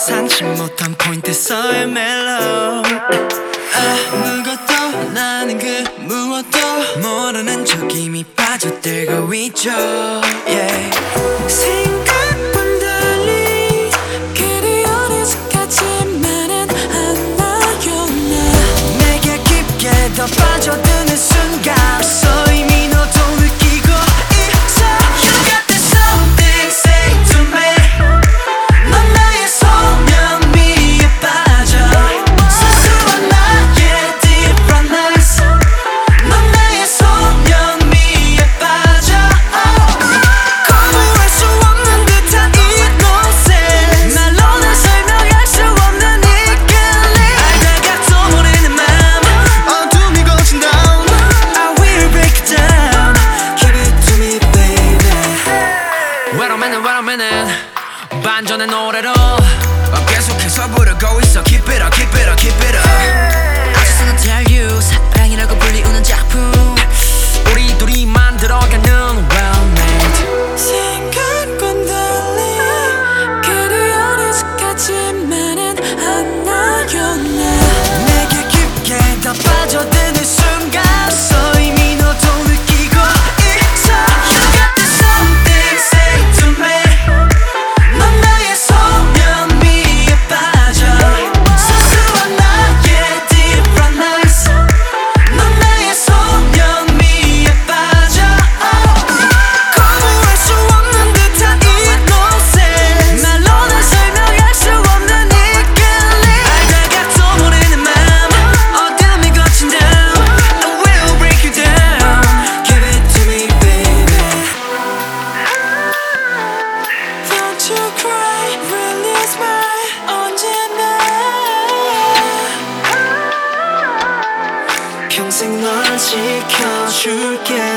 예상치 못한 포인트에서의 멜로 아무것도 나는 그 무엇도 모르는 척 이미 빠져들고 있죠 yeah. 생각과 달리 그리 어리숙하지만은 않아요 나 내게 깊게 더 빠져드는 순간 벌써 이미 너도 느끼고 있어 You got this something say to me 넌 나의 소년 미에 빠져 사소한 나의 different nights 넌 나의 소년 미에 빠져 거부할 수 없는 듯한 innocence 말로는 설명할 수 없는 이 끌림 알다가 또 모르는 맘 어둠이 거친다 I will break it down Give it to me baby Wait a minute 반전의 노래로 계속해서 부르고 있어 Keep it up, keep it up, keep it up I just wanna tell you 사랑이라고 불리우는 작품 우리 둘이 만들어가는 well made 생각과 달리 그리 어리숙하지만은 않아요 나 내게 깊게 더 빠져드는 순간 벌써 이미 너도 느끼고 있어 You got this something say to me 넌 나의 소년 미에 빠져 사소한 나의 different nights 넌 나의 소년 미에 빠져 거부할 수 없는 듯한 innocence 말로는 설명할 수 없는 이 끌림 알다가 또 모르는 맘 어둠이 거친다 I will break you down Give it to me baby Don't you cry release my 언제나 평생 널 지켜줄게